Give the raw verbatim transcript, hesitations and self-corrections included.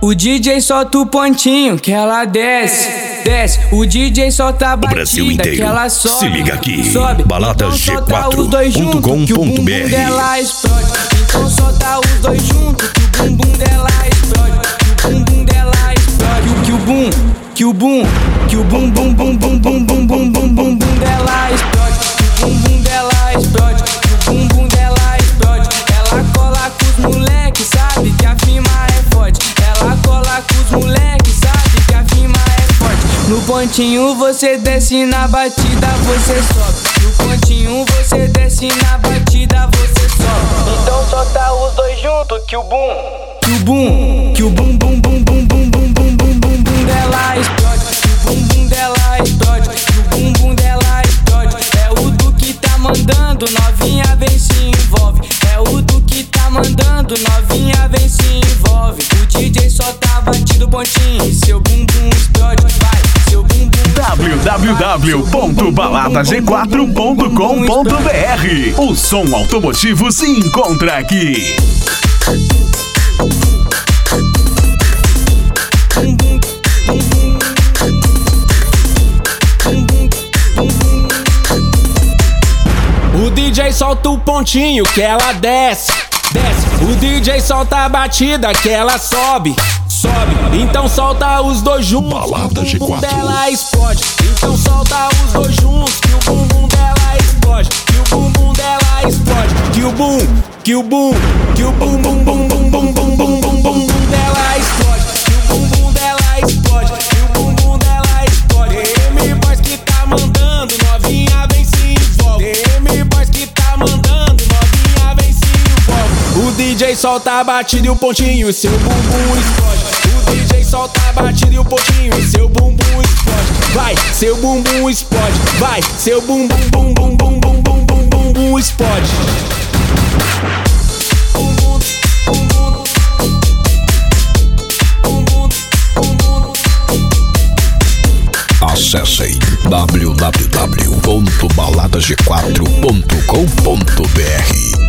O D J solta o pontinho que ela desce, desce. O D J solta a batida Brasil inteiro. Que ela sobe, Se liga aqui, sobe. balada Então G solta quatro os dois ponto com junto, que o ponto bumbum B R. dela explode. Então solta os dois junto, que o bumbum dela explode. Que o bumbum dela explode. Que o bum, que o bum, que o bum bum bum bum bum bum bum bum bum bum dela explode. Que o bumbum dela explode. Que o bumbum dela explode. Ela cola com os moleque, sabe que a firma é forte. Ela cola com os moleque, sabe que a firma é forte. No pontinho você desce, na batida você sobe. No pontinho você desce, na batida você sobe. Então solta os dois juntos, que o bum, que o bum, que o bum bum bum bum bum bum bum bum bum bum dela explode. Que o bumbum dela explode. Que o bumbum dela explode. É o do que tá mandando, novinha vem se envolve. É o do que tá mandando, novinha vem se envolve. O D J só tá batido pontinho, seu bumbum explode, vai, seu bumbum. w w w ponto balada g quatro ponto com ponto b r. O som automotivo se encontra aqui. O D J solta o pontinho que ela desce, desce. O D J solta a batida que ela sobe, sobe. Então solta os dois juntos, Balada que o bumbum G quatro. dela explode. Então solta os dois juntos, que o bumbum dela explode. Que o bumbum dela explode. Que o bum, que o bum, que o bum bum bum bum bum bum bum bum bum bum dela explode. Que o bumbum dela explode. Que o bumbum dela explode. M Boys que tá mandando, novinha vem se envolve. M Boys que tá mandando, novinha vem se envolve. O D J solta a batida e o pontinho, seu bumbum explode. O D J solta a batida e o pontinho, seu bumbum explode. Vai, seu bumbum explode. Vai, seu bumbum bum bum bum bum bum bum bum bum explode. Acessem w w w ponto balada g quatro ponto com ponto b r.